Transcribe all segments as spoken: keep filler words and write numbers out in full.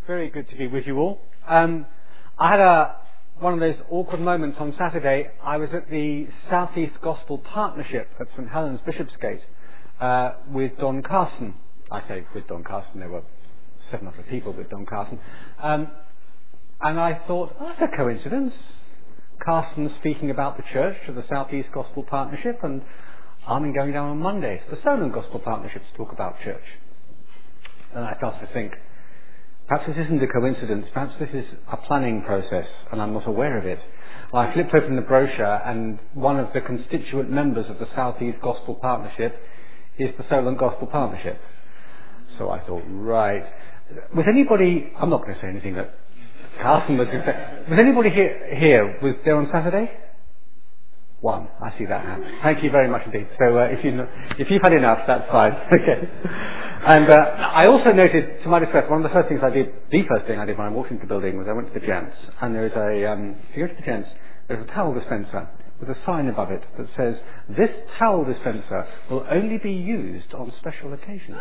very good to be with you all. Um, I had a one of those awkward moments on Saturday. I was at the South East Gospel Partnership at St Helens Bishopsgate uh, with Don Carson. I say with Don Carson, there were seven other people with Don Carson. Um, and I thought, oh, that's a coincidence. Carson speaking about the church to the South East Gospel Partnership, and I'm going down on Monday to the Solent Gospel Partnership to talk about church. And I started to think, perhaps this isn't a coincidence, perhaps this is a planning process and I'm not aware of it. Well, I flipped open the brochure and one of the constituent members of the South East Gospel Partnership is the Solent Gospel Partnership. So I thought, right. Was anybody, I'm not going to say anything that Carson was going to say, was anybody here, here was there on Saturday? One. I see that hand. Thank you very much indeed. So uh, if, you, if you've had enough, that's fine. Okay. And uh, I also noted, to my distress, one of the first things I did, the first thing I did when I walked into the building was I went to the gents, and there is a, um, if you go to the gents, there's a towel dispenser with a sign above it that says, this towel dispenser will only be used on special occasions.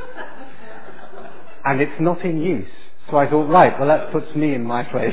And it's not in use. So I thought, right, well that puts me in my place.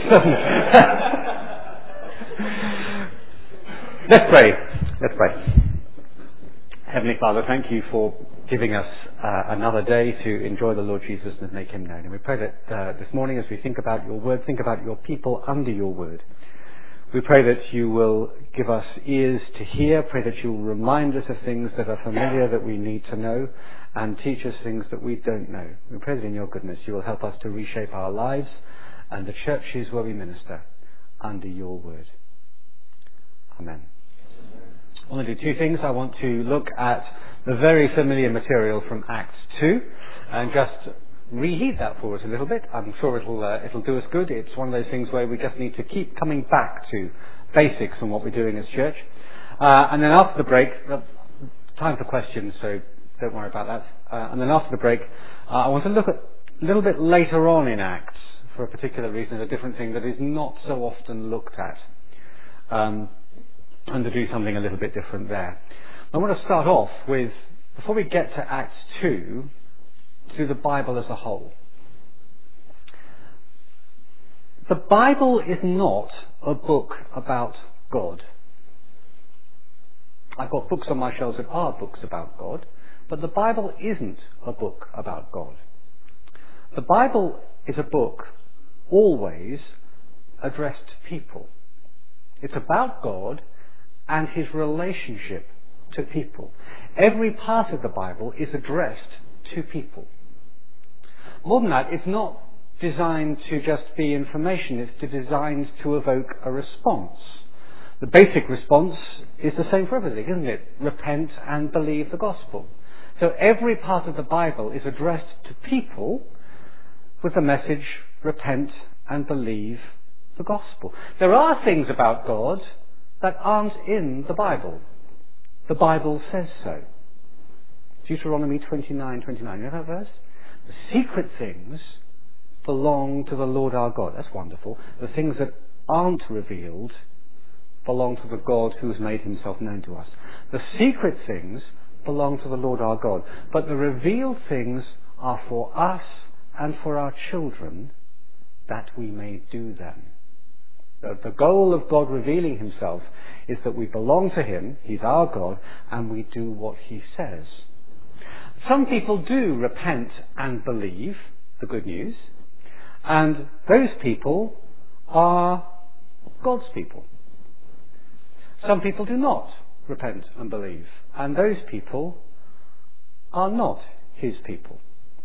Let's pray. Let's pray. Heavenly Father, thank you for giving us uh, another day to enjoy the Lord Jesus and make him known. And we pray that uh, this morning as we think about your word, think about your people under your word. We pray that you will give us ears to hear, pray that you will remind us of things that are familiar that we need to know, and teach us things that we don't know. We pray that in your goodness you will help us to reshape our lives and the churches where we minister under your word. Amen. I want to do two things. I want to look at the very familiar material from Acts two and just reheat that for us a little bit. I'm sure it'll uh, it'll do us good. It's one of those things where we just need to keep coming back to basics on what we're doing as church. Uh, and then after the break, uh, time for questions, so don't worry about that. Uh, and then after the break, uh, I want to look at a little bit later on in Acts for a particular reason, a different thing that is not so often looked at. Um, and to do something a little bit different there. I want to start off with, before we get to Acts two, to the Bible as a whole. The Bible is not a book about God. I've got books on my shelves that are books about God, but the Bible isn't a book about God. The Bible is a book always addressed to people. It's about God and his relationship to people. Every part of the Bible is addressed to people. More than that, it's not designed to just be information, it's designed to evoke a response. The basic response is the same for everything, isn't it? Repent and believe the gospel. So every part of the Bible is addressed to people with the message, repent and believe the gospel. There are things about God that aren't in the Bible. The Bible says so. Deuteronomy twenty-nine twenty-nine. You know that verse? The secret things belong to the Lord our God. That's wonderful. The things that aren't revealed belong to the God who has made himself known to us. The secret things belong to the Lord our God. But the revealed things are for us and for our children, that we may do them. The goal of God revealing himself is that we belong to him, he's our God, and we do what he says. Some people do repent and believe the good news, and those people are God's people. Some people do not repent and believe, and those people are not his people.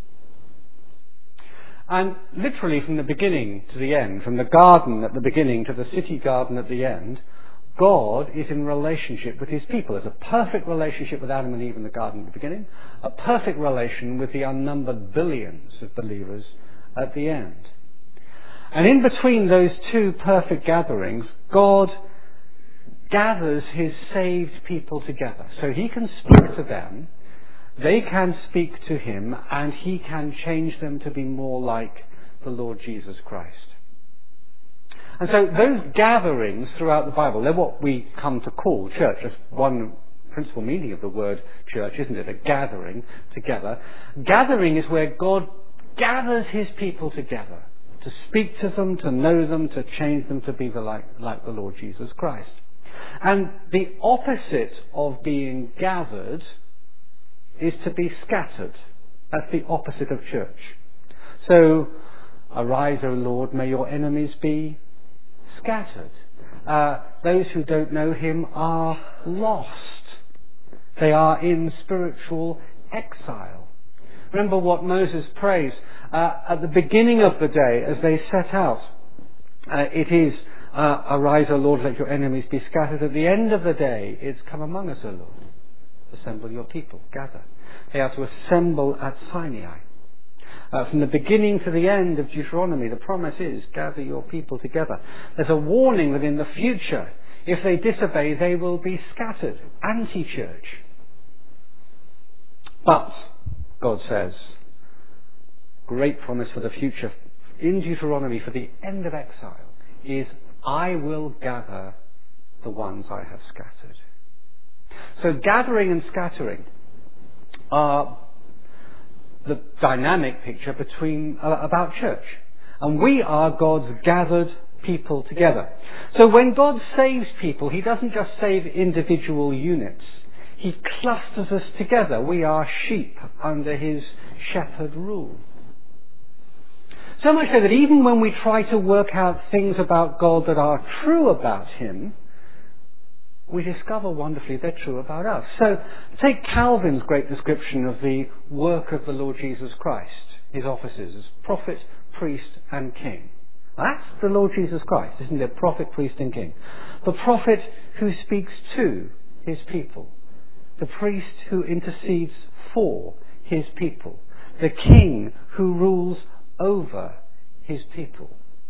And literally from the beginning to the end, from the garden at the beginning to the city garden at the end, God is in relationship with his people. There's a perfect relationship with Adam and Eve in the garden at the beginning, a perfect relation with the unnumbered billions of believers at the end. And in between those two perfect gatherings, God gathers his saved people together. So he can speak to them, they can speak to him, and he can change them to be more like the Lord Jesus Christ. And so those gatherings throughout the Bible, they're what we come to call church. That's one principal meaning of the word church, isn't it? A gathering together. Gathering is where God gathers his people together to speak to them, to know them, to change them to be the like, like the Lord Jesus Christ. And the opposite of being gathered is to be scattered. That's the opposite of church. So, arise, O Lord, may your enemies be scattered. Uh, those who don't know him are lost. They are in spiritual exile. Remember what Moses prays uh, at the beginning of the day as they set out. Uh, it is, uh, arise, O Lord, let your enemies be scattered. At the end of the day, it's come among us, O Lord. Assemble your people, gather. They are to assemble at Sinai. Uh, from the beginning to the end of Deuteronomy, the promise is, gather your people together. There's a warning that in the future, if they disobey, they will be scattered. Anti-church. But, God says, great promise for the future in Deuteronomy for the end of exile is, I will gather the ones I have scattered. So gathering and scattering are the dynamic picture between uh, about church. And we are God's gathered people together. So when God saves people, he doesn't just save individual units. He clusters us together. We are sheep under his shepherd rule. So much so that even when we try to work out things about God that are true about him, we discover wonderfully they're true about us. So take Calvin's great description of the work of the Lord Jesus Christ, his offices as prophet, priest and king. That's the Lord Jesus Christ, isn't it? Prophet, priest and king. The prophet who speaks to his people. The priest who intercedes for his people. The king who rules over his people.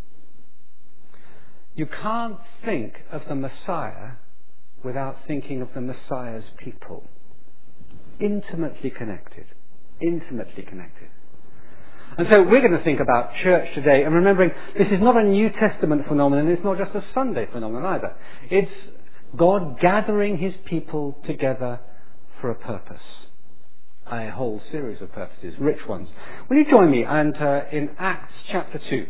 You can't think of the Messiah without thinking of the Messiah's people. Intimately connected. Intimately connected. And so we're going to think about church today and remembering this is not a New Testament phenomenon, it's not just a Sunday phenomenon either. It's God gathering his people together for a purpose. A whole series of purposes, rich ones. Will you join me and uh, in Acts chapter two?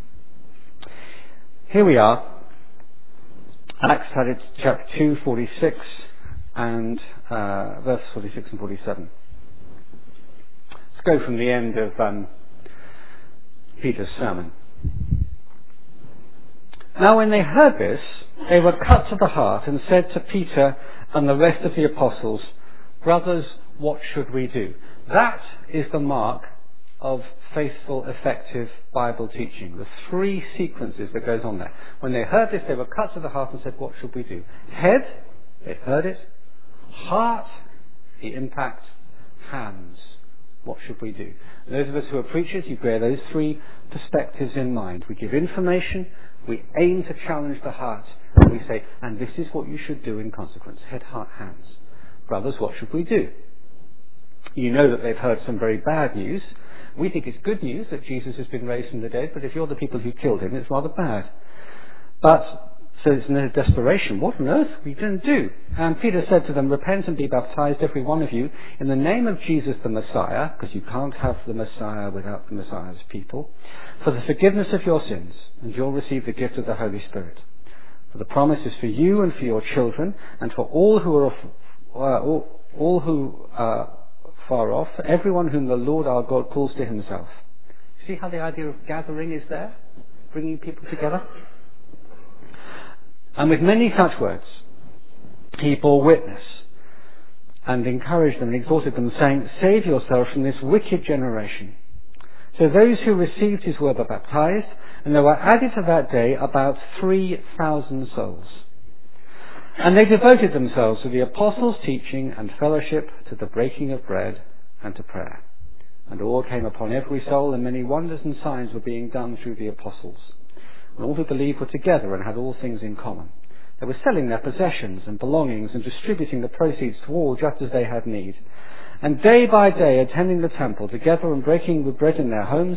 Here we are. Acts chapter two, forty-six and uh, verse forty-six and forty-seven. Let's go from the end of um, Peter's sermon. Now when they heard this, they were cut to the heart and said to Peter and the rest of the apostles, brothers, what should we do? That is the mark of faithful, effective Bible teaching. The three sequences that goes on there. When they heard this, they were cut to the heart and said, what should we do? Head, they heard it. Heart, the impact. Hands, what should we do? And those of us who are preachers, you bear those three perspectives in mind. We give information, we aim to challenge the heart, and we say, and this is what you should do in consequence. Head, heart, hands. Brothers, what should we do? You know that they've heard some very bad news. We think it's good news that Jesus has been raised from the dead, but if you're the people who killed him, it's rather bad. But, so it's no desperation. What on earth are we going to do? And Peter said to them, repent and be baptized, every one of you, in the name of Jesus the Messiah, because you can't have the Messiah without the Messiah's people, for the forgiveness of your sins, and you'll receive the gift of the Holy Spirit. For the promise is for you and for your children, and for all who are, uh, all, all who are far off, everyone whom the Lord our God calls to himself. See how the idea of gathering is there? Bringing people together? And with many such words, he bore witness and encouraged them and exhorted them, saying, save yourselves from this wicked generation. So those who received his word were baptized, and there were added to that day about three thousand souls. And they devoted themselves to the apostles' teaching and fellowship, to the breaking of bread and to prayer. And awe came upon every soul, and many wonders and signs were being done through the apostles. And all who believed were together and had all things in common. They were selling their possessions and belongings and distributing the proceeds to all just as they had need. And day by day attending the temple together and breaking the bread in their homes,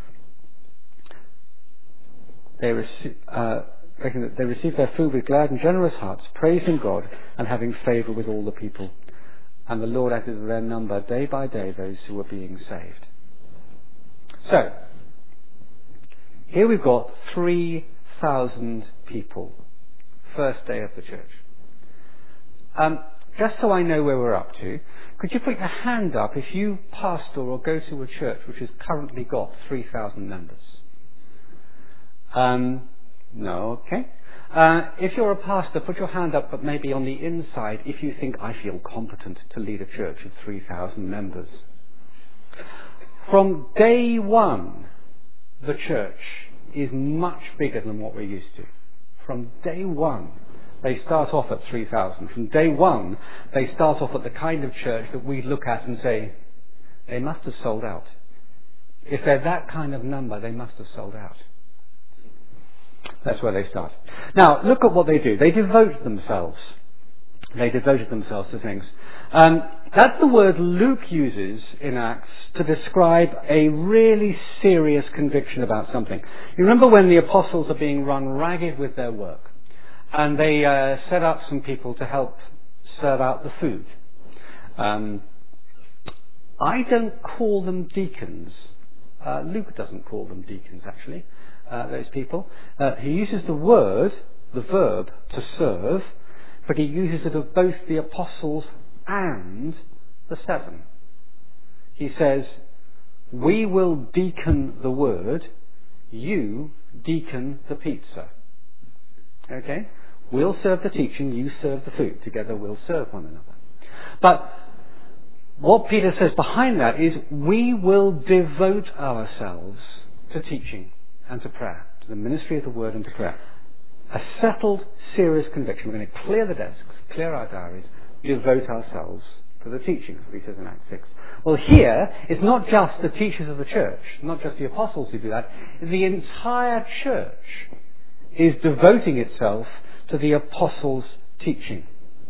they received... Uh, They received their food with glad and generous hearts, praising God and having favour with all the people. And the Lord added to their number day by day those who were being saved. So, Here we've got three thousand people. First day of the church. Um, just so I know where we're up to, could you put your hand up if you pastor or go to a church which has currently got three thousand members? Um, no, okay. Uh, if you're a pastor, put your hand up, but maybe on the inside, if you think I feel competent to lead a church of three thousand members. From day one, the church is much bigger than what we're used to. From day one, they start off at three thousand. From day one, they start off at the kind of church that we look at and say, they must have sold out. If they're that kind of number, they must have sold out. That's where they start. Now, look at what they do. They devote themselves. They devoted themselves to things. Um, that's the word Luke uses in Acts to describe a really serious conviction about something. You remember when the apostles are being run ragged with their work, and they uh, set up some people to help serve out the food. Um, I don't call them deacons. Uh, Luke doesn't call them deacons, actually. Uh, those people. Uh, he uses the word, the verb, to serve, but he uses it of both the apostles and the seven. He says, we will deacon the word, you deacon the pizza. Okay? We'll serve the teaching, you serve the food. Together we'll serve one another. But what Peter says behind that is, we will devote ourselves to teaching and to prayer, to the ministry of the word and to prayer. A settled, serious conviction. We're going to clear the desks, clear our diaries, devote ourselves to the teaching, as he says in Acts six. Well, here, it's not just the teachers of the church, not just the apostles who do that. The entire church is devoting itself to the apostles' teaching.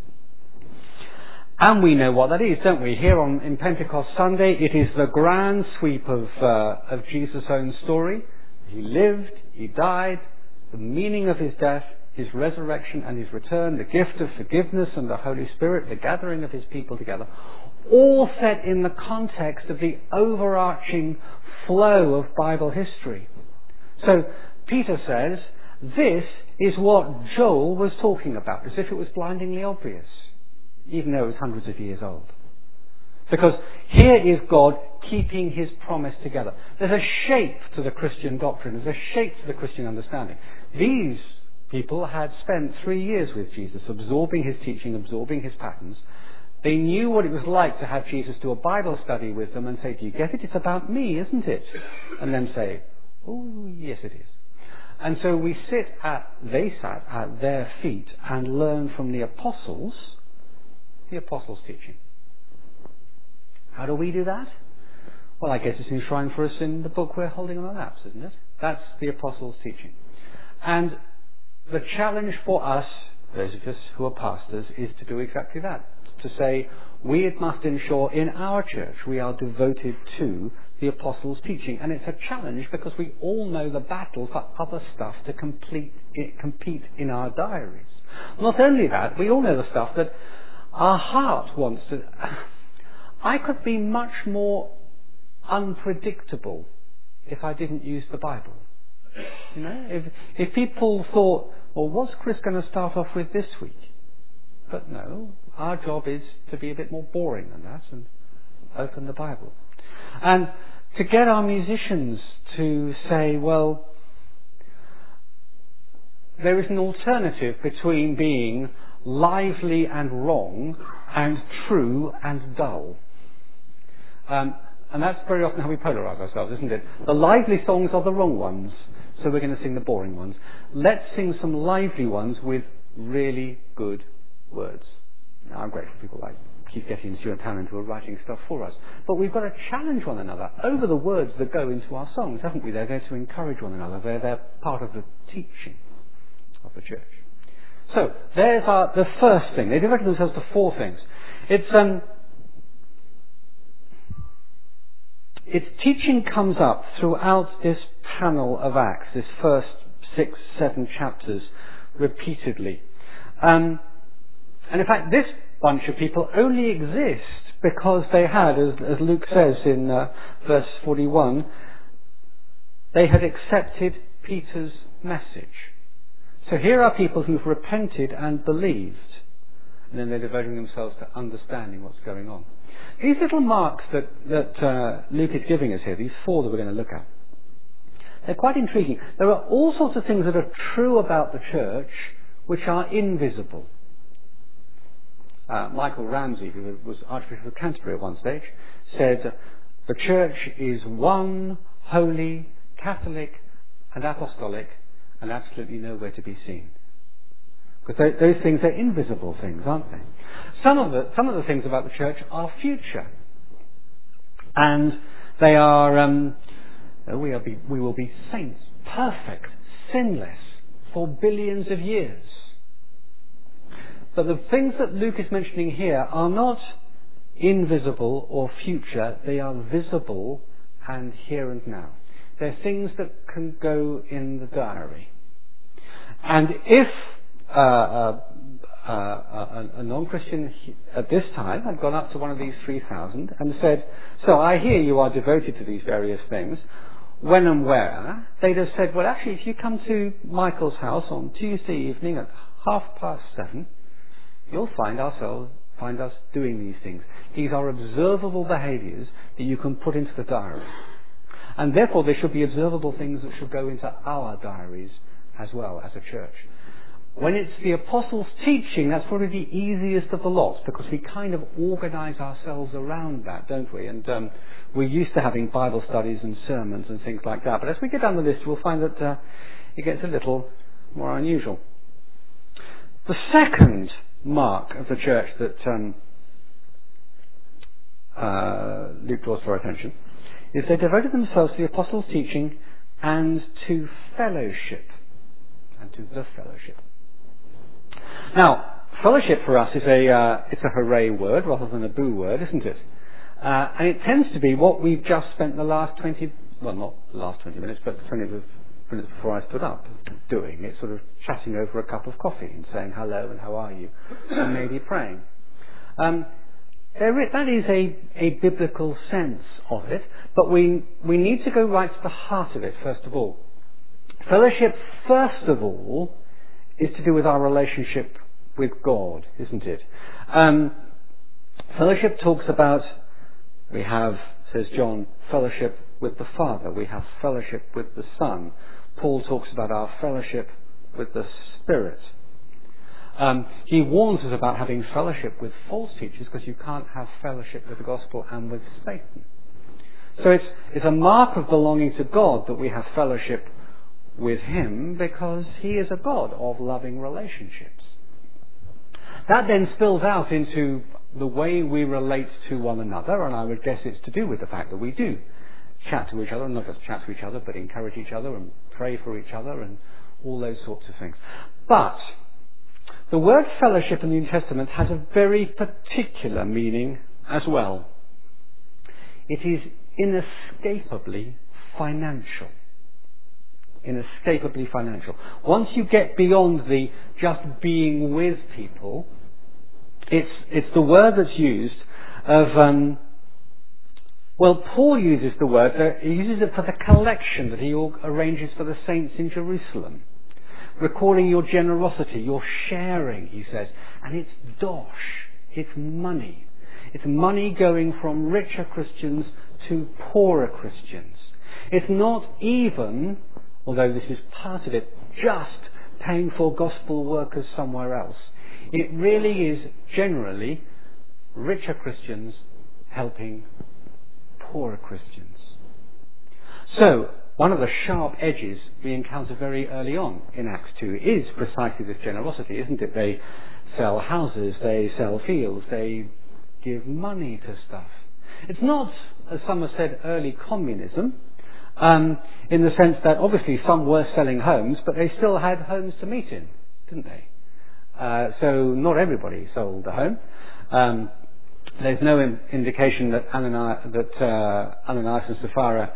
And we know what that is, don't we? Here on in Pentecost Sunday, it is the grand sweep of, uh, of Jesus' own story. He lived, he died, the meaning of his death, his resurrection and his return, the gift of forgiveness and the Holy Spirit, the gathering of his people together, all set in the context of the overarching flow of Bible history. So Peter says, this is what Joel was talking about, as if it was blindingly obvious, even though it was hundreds of years old. Because here is God keeping his promise together. There's a shape to the Christian doctrine. There's a shape to the Christian understanding. These people had spent three years with Jesus, absorbing his teaching, absorbing his patterns. They knew what it was like to have Jesus do a Bible study with them and say, do you get it? It's about me, isn't it? And then say, oh, yes it is. And so we sit at, they sat at their feet and learn from the apostles, the apostles' teaching. How do we do that? Well, I guess it's enshrined for us in the book we're holding on our laps, isn't it? That's the apostles' teaching. And the challenge for us, those of us who are pastors, is to do exactly that. To say, we must ensure in our church we are devoted to the apostles' teaching. And it's a challenge because we all know the battle for other stuff to complete, compete in our diaries. Not only that, we all know the stuff that our heart wants to... I could be much more unpredictable if I didn't use the Bible. You know, if if people thought, well, what's Chris going to start off with this week? But no, our job is to be a bit more boring than that and open the Bible. And to get our musicians to say, well, there is an alternative between being lively and wrong and true and dull. Um, and that's very often how we polarize ourselves, isn't it? The lively songs are the wrong ones, so we're going to sing the boring ones. Let's sing some lively ones with really good words. Now, I'm grateful people like Keith Getty and Stuart Townsend who are writing stuff for us. But we've got to challenge one another over the words that go into our songs, haven't we? They're there to encourage one another. They're, they're part of the teaching of the church. So, there's our, the first thing. They devoted themselves to four things. It's, um, its teaching comes up throughout this panel of Acts, this first six, seven chapters, repeatedly. Um, and in fact, this bunch of people only exist because they had, as, as Luke says in uh, verse forty-one, they had accepted Peter's message. So here are people who've repented and believed, and then they're devoting themselves to understanding what's going on. These little marks that, that uh, Luke is giving us here, these four that we're going to look at, they're quite intriguing. There are all sorts of things that are true about the church which are invisible. Uh, Michael Ramsey, who was Archbishop of Canterbury at one stage, said, the church is one, holy, Catholic and apostolic, and absolutely nowhere to be seen. Because those things are invisible things, aren't they? Some of the, some of the things about the church are future. And they are, um, we, are be, we will be saints, perfect, sinless, for billions of years. But the things that Luke is mentioning here are not invisible or future, they are visible and here and now. They're things that can go in the diary. And if uh, uh, uh, a, a non-Christian at this time had gone up to one of these three thousand and said, so I hear you are devoted to these various things, when and where, they'd have said, well actually if you come to Michael's house on Tuesday evening at half past seven, you'll find ourselves, find us doing these things. These are observable behaviours that you can put into the diary. And therefore there should be observable things that should go into our diaries as well as a church. When it's the apostles' teaching, that's probably the easiest of the lot, because we kind of organise ourselves around that, don't we? And um, we're used to having Bible studies and sermons and things like that. But as we get down the list, we'll find that uh, it gets a little more unusual. The second mark of the church that um, uh, Luke draws to our attention is they devoted themselves to the apostles' teaching and to fellowship. And to the fellowship. Now, fellowship for us is a uh, it's a hooray word rather than a boo word, isn't it? Uh, and it tends to be what we've just spent the last twenty, well not the last twenty minutes, but twenty minutes before I stood up doing. It's sort of chatting over a cup of coffee and saying hello and how are you, and maybe praying. Um, there is, that is a, a biblical sense of it, but we we need to go right to the heart of it first of all. Fellowship, first of all, is to do with our relationship with God, isn't it? Um, fellowship talks about, we have, says John, fellowship with the Father. We have fellowship with the Son. Paul talks about our fellowship with the Spirit. Um, he warns us about having fellowship with false teachers, because you can't have fellowship with the gospel and with Satan. So it's, it's a mark of belonging to God that we have fellowship with Him, because He is a God of loving relationships. That then spills out into the way we relate to one another, and I would guess it's to do with the fact that we do chat to each other, not just chat to each other, but encourage each other and pray for each other and all those sorts of things. But the word fellowship in the New Testament has a very particular meaning as well. It is inescapably financial. Inescapably financial. Once you get beyond the just being with people, it's it's the word that's used of, um, well, Paul uses the word, uh, he uses it for the collection that he arranges for the saints in Jerusalem. Recalling your generosity, your sharing, he says. And it's dosh. It's money. It's money going from richer Christians to poorer Christians. It's not even, although this is part of it, just paying for gospel workers somewhere else. It really is generally richer Christians helping poorer Christians. So, one of the sharp edges we encounter very early on in Acts two is precisely this generosity, isn't it? They sell houses, they sell fields, they give money to stuff. It's not, as some have said, early communism, um, in the sense that obviously some were selling homes, but they still had homes to meet in, didn't they? Uh, so not everybody sold a home. Um, there's no in- indication that, Anani- that uh, Ananias and Sapphira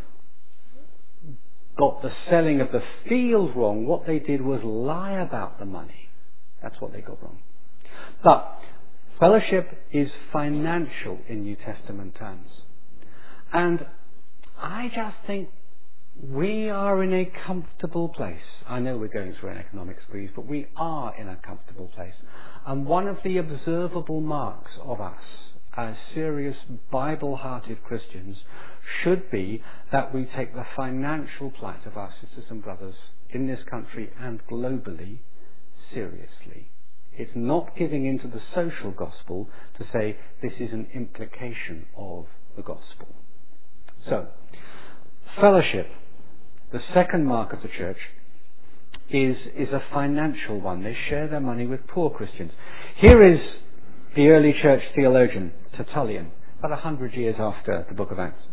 got the selling of the field wrong. What they did was lie about the money. That's what they got wrong. But fellowship is financial in New Testament terms. And I just think We are in a comfortable place. I know we're going through an economic squeeze, but we are in a comfortable place. And one of the observable marks of us as serious Bible-hearted Christians should be that we take the financial plight of our sisters and brothers in this country and globally seriously. It's not giving into the social gospel to say this is an implication of the gospel. So, fellowship, the second mark of the church, is, is a financial one. They share their money with poor Christians. Here is the early church theologian, Tertullian, about a hundred years after the book of Acts.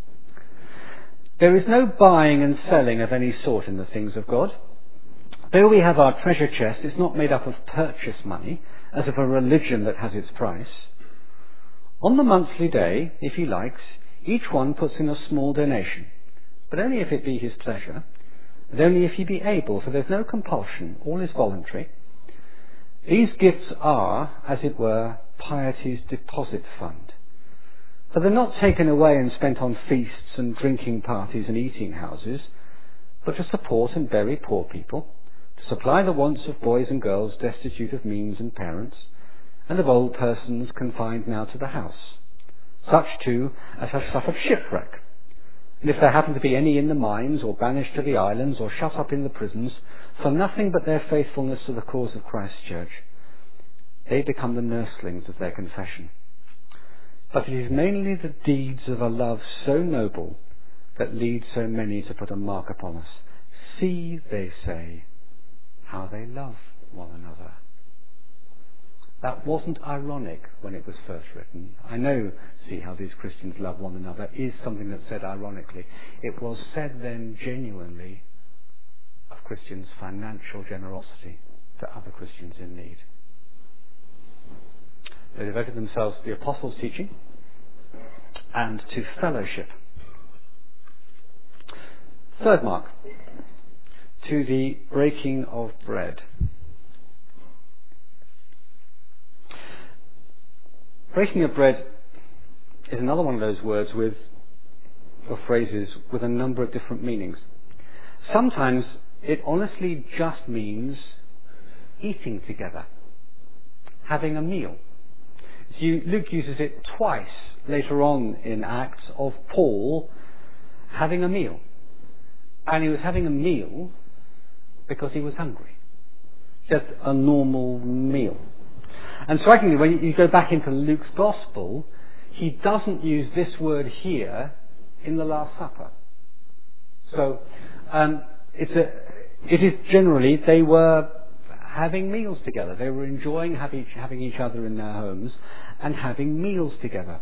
There is no buying and selling of any sort in the things of God. Though we have our treasure chest, it's not made up of purchase money, as of a religion that has its price. On the monthly day, if he likes, each one puts in a small donation, but only if it be his pleasure, and only if he be able, for there's no compulsion, all is voluntary. These gifts are, as it were, piety's deposit fund. For they're not taken away and spent on feasts and drinking parties and eating houses, but to support and bury poor people, to supply the wants of boys and girls destitute of means and parents, and of old persons confined now to the house, such too as have suffered shipwreck. And if there happen to be any in the mines, or banished to the islands, or shut up in the prisons, for nothing but their faithfulness to the cause of Christ's church, they become the nurslings of their confession. But it is mainly the deeds of a love so noble that lead so many to put a mark upon us. See, they say, how they love one another. That wasn't ironic when it was first written. I know, see how these Christians love one another is something that's said ironically. It was said then genuinely of Christians' financial generosity to other Christians in need. They devoted themselves to the apostles' teaching and to fellowship. Third mark, to the breaking of bread. Breaking of bread is another one of those words with, or phrases with a number of different meanings. Sometimes it honestly just means eating together, having a meal. So Luke uses it twice later on in Acts of Paul having a meal. And he was having a meal because he was hungry. Just a normal meal. And strikingly, when you go back into Luke's Gospel, he doesn't use this word here in the Last Supper. So um, it's a, it is generally they were having meals together. They were enjoying have each, having each other in their homes and having meals together.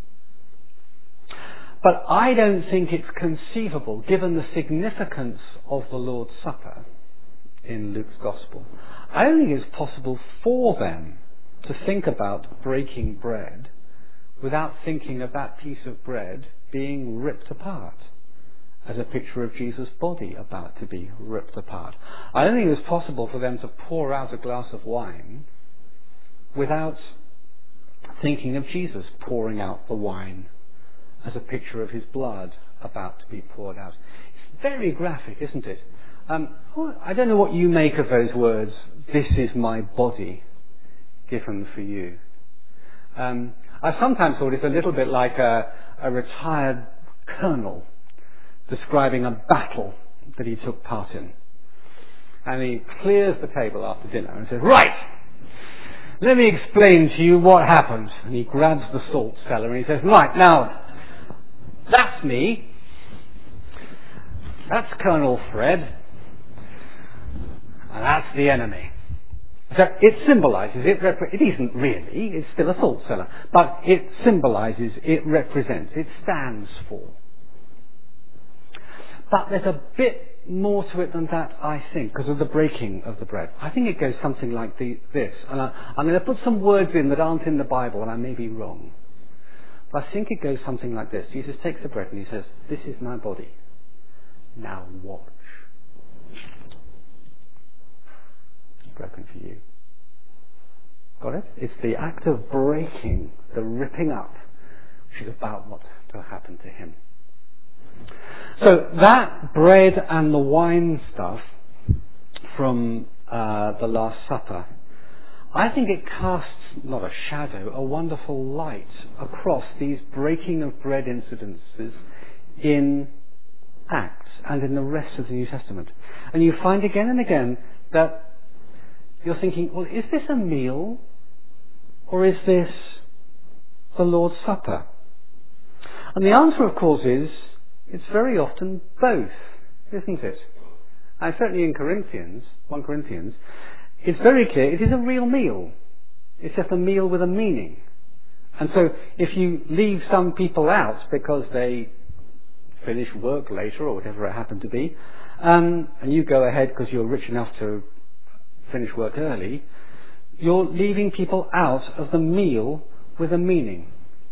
But I don't think it's conceivable, given the significance of the Lord's Supper in Luke's Gospel, I don't think it's possible for them to think about breaking bread without thinking of that piece of bread being ripped apart as a picture of Jesus' body about to be ripped apart. I don't think it was possible for them to pour out a glass of wine without thinking of Jesus pouring out the wine as a picture of his blood about to be poured out. It's very graphic, isn't it? Um, I don't know what you make of those words, "This is my body given for you." Um, I sometimes thought it's a little bit like a, a retired colonel describing a battle that he took part in. And he clears the table after dinner and says, "Right, let me explain to you what happened." And he grabs the salt cellar and he says, "Right, now, that's me. That's Colonel Fred. And that's the enemy." So it symbolises, it, rep- it isn't really, it's still a salt cellar, but it symbolises, it represents, it stands for. But there's a bit more to it than that, I think, because of the breaking of the bread. I think it goes something like the, this, and I, I'm going to put some words in that aren't in the Bible, and I may be wrong. But I think it goes something like this. Jesus takes the bread and he says, "This is my body. Now watch." Broken for you. Got it? It's the act of breaking, the ripping up, which is about what will happen to him. So that bread and the wine stuff from uh, the Last Supper, I think it casts not a shadow, a wonderful light across these breaking of bread incidences in Acts and in the rest of the New Testament. And you find again and again that you're thinking, well, is this a meal or is this the Lord's Supper? And the answer, of course, is it's very often both, isn't it? And certainly in Corinthians, First Corinthians, it's very clear it is a real meal. It's just a meal with a meaning. And so if you leave some people out because they finish work later or whatever it happened to be, um, and you go ahead because you're rich enough to finish work early, you're leaving people out of the meal with a meaning.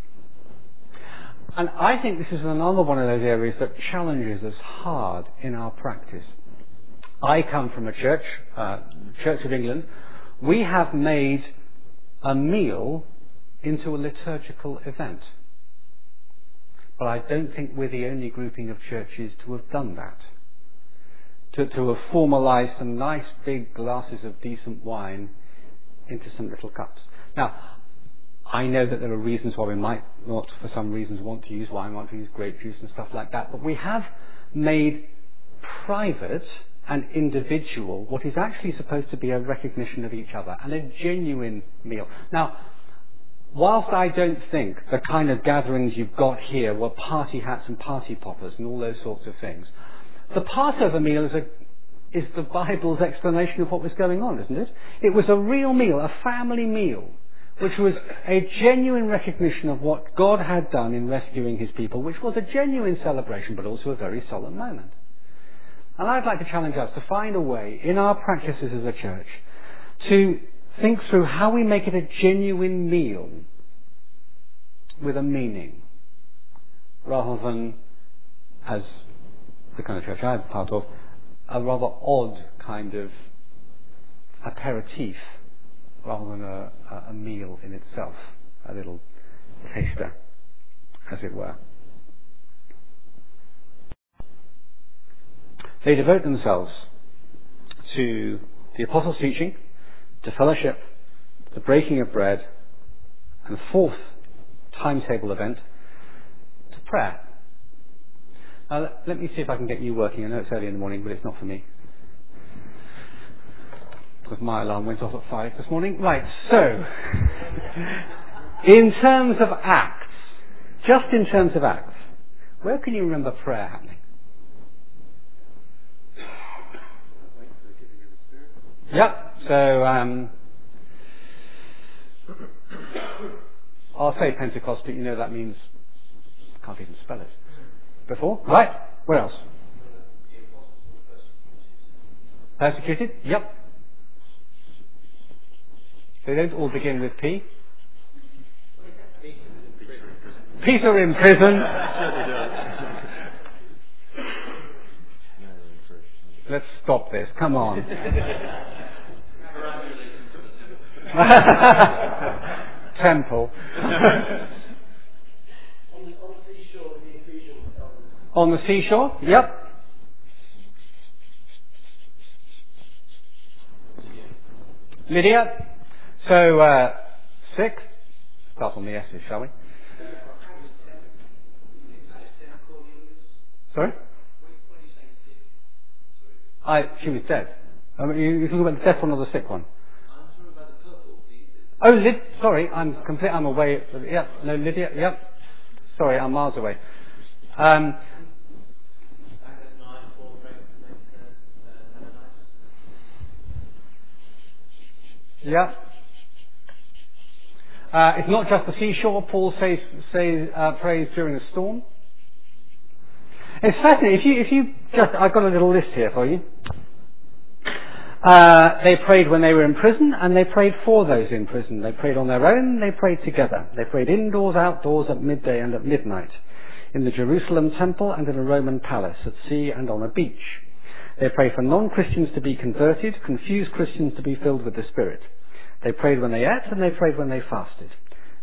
And I think this is another one of those areas that challenges us hard in our practice. I come from a church, uh, Church of England. We have made a meal into a liturgical event. But I don't think we're the only grouping of churches to have done that. To, to have formalised some nice big glasses of decent wine into some little cups. Now, I know that there are reasons why we might not, for some reasons, want to use wine, want to use grape juice and stuff like that, but we have made private and individual what is actually supposed to be a recognition of each other and a genuine meal. Now, whilst I don't think the kind of gatherings you've got here were party hats and party poppers and all those sorts of things, the Passover meal is a is the Bible's explanation of what was going on, isn't it? It was a real meal, a family meal, which was a genuine recognition of what God had done in rescuing his people, which was a genuine celebration, but also a very solemn moment. And I'd like to challenge us to find a way in our practices as a church to think through how we make it a genuine meal with a meaning, rather than, as the kind of church I'm part of, a rather odd kind of aperitif rather than a, a meal in itself, a little taster, as it were. They devote themselves to the apostles' teaching, to fellowship, the breaking of bread, and the fourth timetable event, to prayer. Now, let, let me see if I can get you working. I know it's early in the morning, but it's not for me, because my alarm went off at five this morning. Right, so, in terms of Acts, just in terms of Acts, where can you remember prayer happening? Yep, so, um, I'll say Pentecost, but you know that means, I can't even spell it. Before? Right, where else? Persecuted? Yep. They don't all begin with P. Peter in prison. Let's stop this. Come on. Temple. On the seashore? Yep. Lydia. So, uh, six. Start on the S's, shall we? Sorry? I, she was dead. I mean, you, you're talking about the deaf one or the sick one? I'm talking about the purple. Oh, Lyd, sorry, I'm complete, I'm away. Yep, no, Lydia, yep. Sorry, I'm miles away. Um, yeah. Uh, it's not just the seashore. Paul says, says uh, prays during a storm. It's fascinating. If you, if you just, I've got a little list here for you. Uh, they prayed when they were in prison, and they prayed for those in prison. They prayed on their own, they prayed together. They prayed indoors, outdoors, at midday and at midnight, in the Jerusalem temple and in a Roman palace, at sea and on a beach. They prayed for non-Christians to be converted, confused Christians to be filled with the Spirit. They prayed when they ate, and they prayed when they fasted.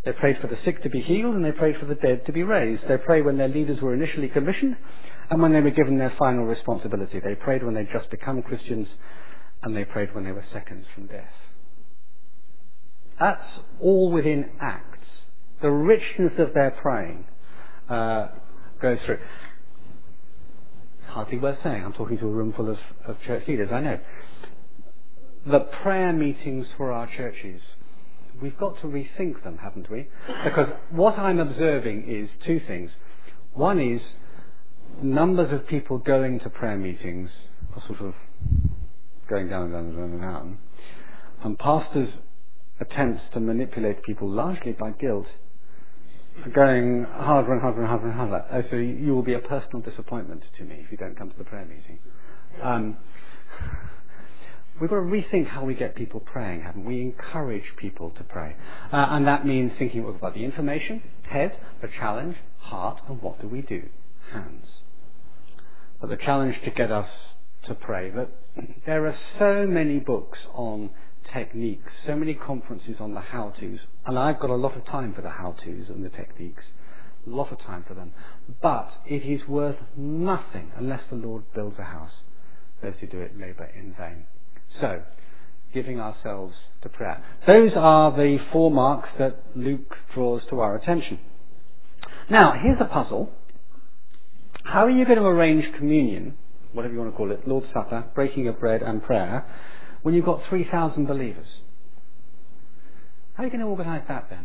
They prayed for the sick to be healed, and they prayed for the dead to be raised. They prayed when their leaders were initially commissioned and when they were given their final responsibility. They prayed when they'd just become Christians, and they prayed when they were seconds from death. That's all within Acts. The richness of their praying uh, goes through. Hardly worth saying. I'm talking to a room full of, of church leaders, I know. The prayer meetings for our churches, we've got to rethink them, haven't we? Because what I'm observing is two things. One is numbers of people going to prayer meetings are sort of going down, down, down, down, down. And pastors' attempts to manipulate people, largely by guilt, are going harder and harder and harder and harder. Oh, so you will be a personal disappointment to me if you don't come to the prayer meeting. Um, we've got to rethink how we get people praying, haven't we? We encourage people to pray. Uh, and that means thinking about the information, head, the challenge, heart, and what do we do? Hands. But the challenge to get us to pray. But there are so many books on techniques, so many conferences on the how-tos, and I've got a lot of time for the how-tos and the techniques, a lot of time for them. But it is worth nothing unless the Lord builds a house. Those who do it labour in vain. So, giving ourselves to prayer. Those are the four marks that Luke draws to our attention. Now, here's a puzzle. How are you going to arrange communion, whatever you want to call it, Lord's Supper, breaking of bread and prayer, when you've got three thousand believers? How are you going to organise that then?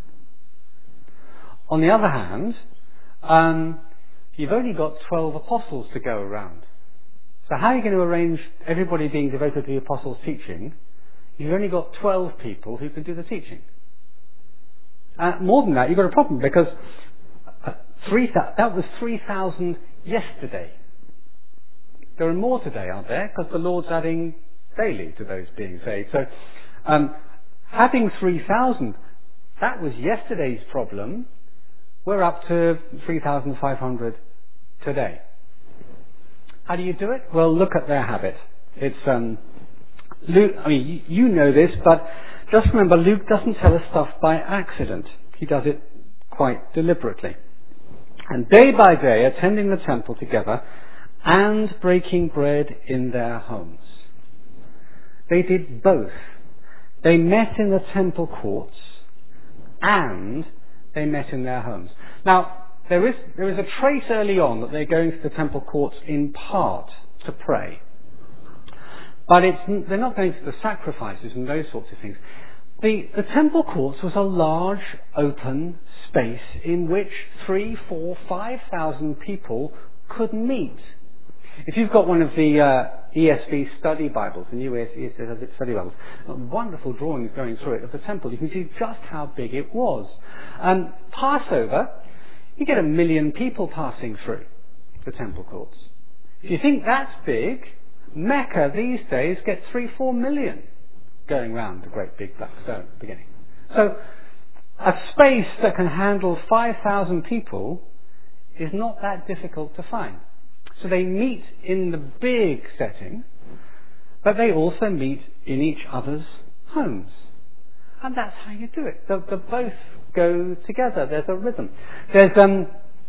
On the other hand, um, you've only got twelve apostles to go around. So how are you going to arrange everybody being devoted to the apostles' teaching? You've only got twelve people who can do the teaching. Uh, more than that, you've got a problem, because uh, three th- that was three thousand yesterday. There are more today, aren't there? Because the Lord's adding daily to those being saved. So, um, having three thousand, that was yesterday's problem. We're up to three thousand five hundred today. How do you do it? Well, look at their habit. It's, um, Luke, I mean, you, you know this, but just remember, Luke doesn't tell us stuff by accident. He does it quite deliberately. And day by day, attending the temple together and breaking bread in their homes. They did both. They met in the temple courts and they met in their homes. Now, there is, there is a trace early on that they're going to the temple courts in part to pray. But it's, they're not going to the sacrifices and those sorts of things. The, the temple courts was a large, open space in which three, four, five thousand people could meet. If you've got one of the uh, E S V study Bibles, the new E S V study Bibles, wonderful drawings going through it of the temple, you can see just how big it was. Um, Passover, you get a million people passing through the temple courts. If you think that's big, Mecca these days gets three, four million going round the great big black stone at the beginning. So a space that can handle five thousand people is not that difficult to find. So they meet in the big setting, but they also meet in each other's homes. And that's how you do it. The, the both go together. There's a rhythm. There's, um,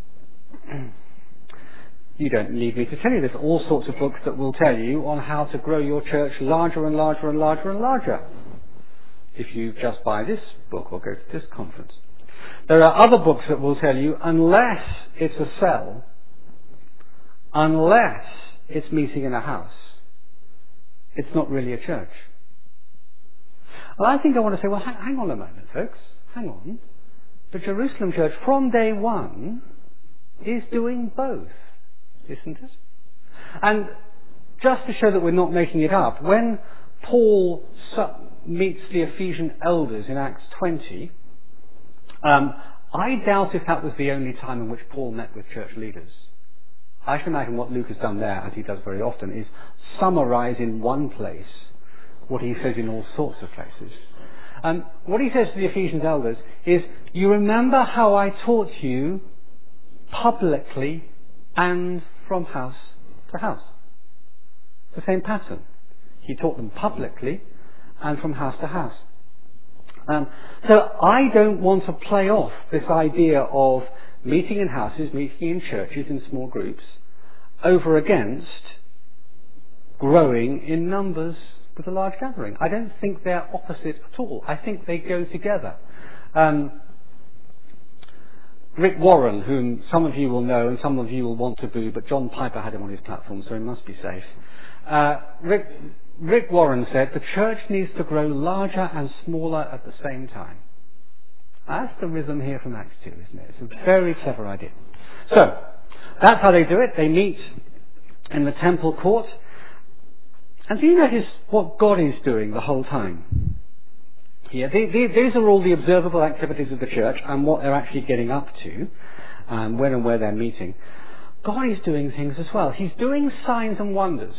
you don't need me to tell you, there's all sorts of books that will tell you on how to grow your church larger and larger and larger and larger. If you just buy this book or go to this conference. There are other books that will tell you, unless it's a cell, unless it's meeting in a house, it's not really a church. Well, I think I want to say, well, hang, hang on a moment, folks. Hang on. The Jerusalem church, from day one, is doing both, isn't it? And just to show that we're not making it up, when Paul meets the Ephesian elders in Acts twenty, um, I doubt if that was the only time in which Paul met with church leaders. I can imagine what Luke has done there, as he does very often, is summarize in one place what he says in all sorts of places. And what he says to the Ephesians elders is, you remember how I taught you publicly and from house to house. The same pattern. He taught them publicly and from house to house. Um, so I don't want to play off this idea of meeting in houses, meeting in churches, in small groups, over against growing in numbers with a large gathering. I don't think they're opposite at all. I think they go together. Um, Rick Warren, whom some of you will know and some of you will want to boo, but John Piper had him on his platform, so he must be safe. Uh, Rick, Rick Warren said, the church needs to grow larger and smaller at the same time. That's the rhythm here from Acts two, isn't it? It's a very clever idea. So, that's how they do it. They meet in the temple court. And do you notice what God is doing the whole time? Here, they, they, these are all the observable activities of the church and what they're actually getting up to, um, when and where they're meeting. God is doing things as well. He's doing signs and wonders.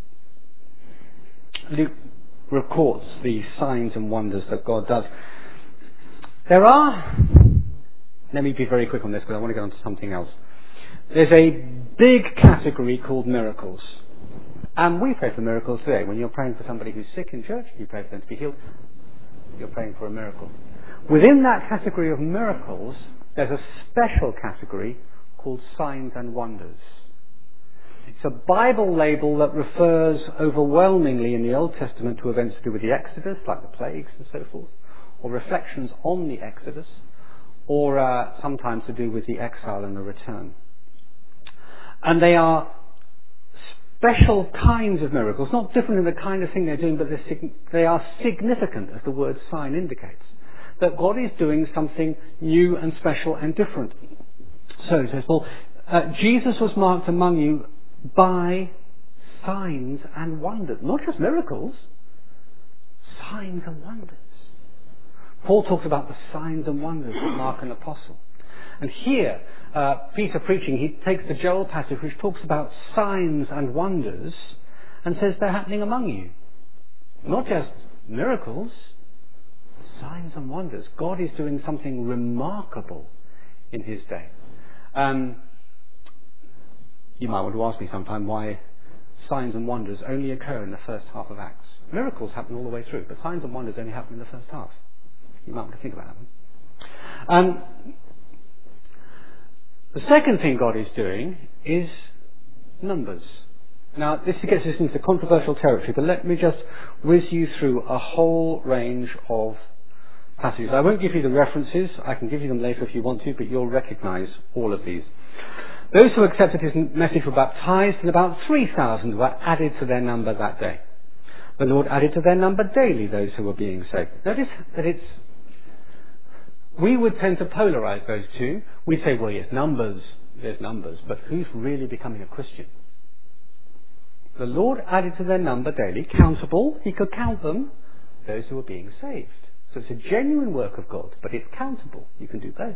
Luke records the signs and wonders that God does. There are, let me be very quick on this because I want to get on to something else. There's a big category called miracles. And we pray for miracles today. When you're praying for somebody who's sick in church, you pray for them to be healed. You're praying for a miracle. Within that category of miracles, there's a special category called signs and wonders. It's a Bible label that refers overwhelmingly in the Old Testament to events to do with the Exodus, like the plagues and so forth, or reflections on the Exodus, or uh, sometimes to do with the exile and the return. And they are special kinds of miracles, not different in the kind of thing they're doing, but sig- they are significant, as the word sign indicates, that God is doing something new and special and different. So it says, well, uh, Jesus was marked among you by signs and wonders, not just miracles, signs and wonders. Paul talks about the signs and wonders that mark an apostle. And here, uh, Peter preaching, he takes the Joel passage which talks about signs and wonders and says they're happening among you. Not just miracles, signs and wonders. God is doing something remarkable in his day. Um, you might want to ask me sometime why signs and wonders only occur in the first half of Acts. Miracles happen all the way through, but signs and wonders only happen in the first half. You might want to think about that one. Um, the second thing God is doing is numbers. Now, this gets us into controversial territory, but let me just whiz you through a whole range of passages. I won't give you the references. I can give you them later if you want to, but you'll recognize all of these. Those who accepted his message were baptized, and about three thousand were added to their number that day. The Lord added to their number daily those who were being saved. Notice that it's we would tend to polarize those two. We say, well, yes, numbers, there's numbers, but who's really becoming a Christian? The Lord added to their number daily, countable, he could count them, those who were being saved. So it's a genuine work of God, but it's countable. You can do both.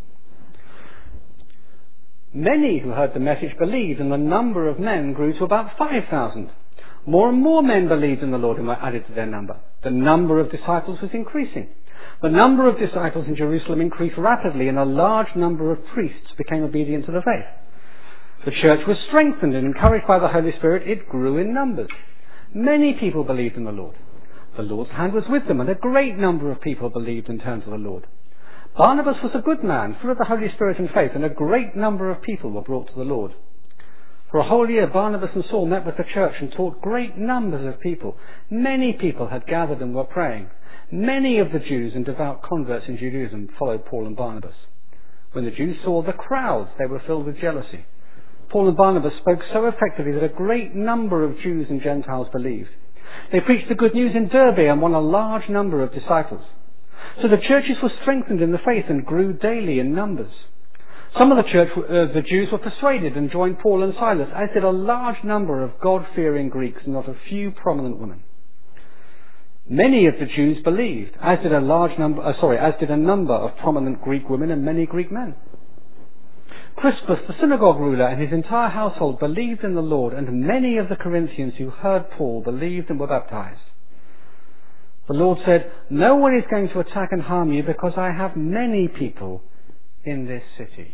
Many who heard the message believed, and the number of men grew to about five thousand. More and more men believed in the Lord and were added to their number. The number of disciples was increasing. The number of disciples in Jerusalem increased rapidly, and a large number of priests became obedient to the faith. The church was strengthened and encouraged by the Holy Spirit. It grew in numbers. Many people believed in the Lord. The Lord's hand was with them, and a great number of people believed and turned to the Lord. Barnabas was a good man, full of the Holy Spirit and faith, and a great number of people were brought to the Lord. For a whole year, Barnabas and Saul met with the church and taught great numbers of people. Many people had gathered and were praying. Many of the Jews and devout converts in Judaism followed Paul and Barnabas. When the Jews saw the crowds, they were filled with jealousy. Paul and Barnabas spoke so effectively that a great number of Jews and Gentiles believed. They preached the good news in Derbe and won a large number of disciples. So the churches were strengthened in the faith and grew daily in numbers. Some of the church, uh, the Jews were persuaded and joined Paul and Silas, as did a large number of God-fearing Greeks and not a few prominent women. Many of the Jews believed, as did a large number, uh, sorry, as did a number of prominent Greek women and many Greek men. Crispus, the synagogue ruler, and his entire household believed in the Lord, and many of the Corinthians who heard Paul believed and were baptized. The Lord said, "No one is going to attack and harm you, because I have many people in this city."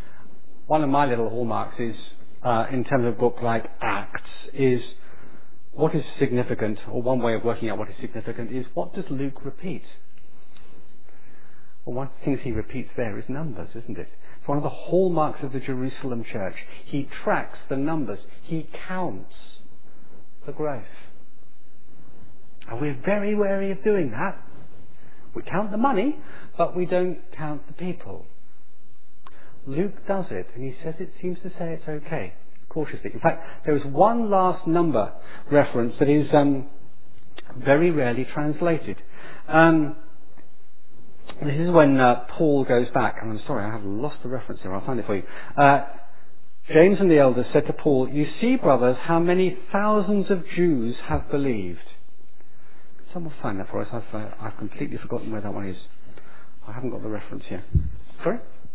One of my little hallmarks is, uh, in terms of a book like Acts, is what is significant, or one way of working out what is significant, is what does Luke repeat? Well, one of the things he repeats there is numbers, isn't it? It's one of the hallmarks of the Jerusalem church. He tracks the numbers. He counts the growth. And we're very wary of doing that. We count the money, but we don't count the people. Luke does it, and he says it seems to say it's okay, cautiously. In fact, there is one last number reference that is um, very rarely translated. Um, this is when uh, Paul goes back, and I'm sorry, I have lost the reference here, I'll find it for you. Uh, James and the elders said to Paul, "You see, brothers, how many thousands of Jews have believed." Someone find that for us. I've, uh, I've completely forgotten where that one is. I haven't got the reference here. Sorry?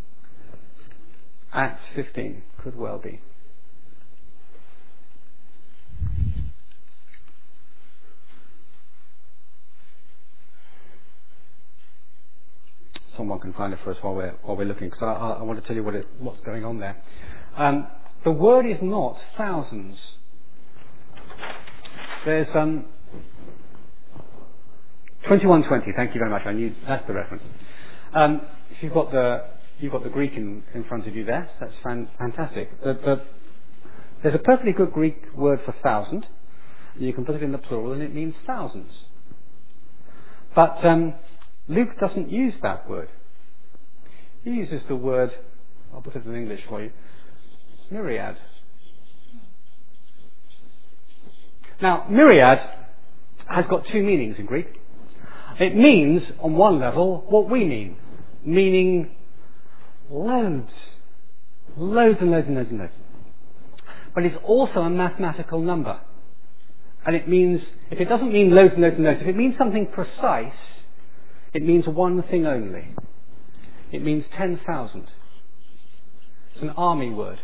Acts fifteen. Could well be. Someone can find it for us while we're, while we're looking, because I, I, I want to tell you what it, what's going on there. Um, the word is not thousands. There's um, twenty-one twenty. Thank you very much. I knew that's the reference. Um, if you've got the you've got the Greek in, in front of you there, that's fan, fantastic. The, the, there's a perfectly good Greek word for thousand. You can put it in the plural, and it means thousands. But um, Luke doesn't use that word. He uses the word, I'll put it in English for you, myriad. Now, myriad has got two meanings in Greek. It means, on one level, what we mean, meaning loads. Loads and loads and loads and loads. But it's also a mathematical number. And it means, if it doesn't mean loads and loads and loads, if it means something precise, it means one thing only. It means ten thousand. It's an army word.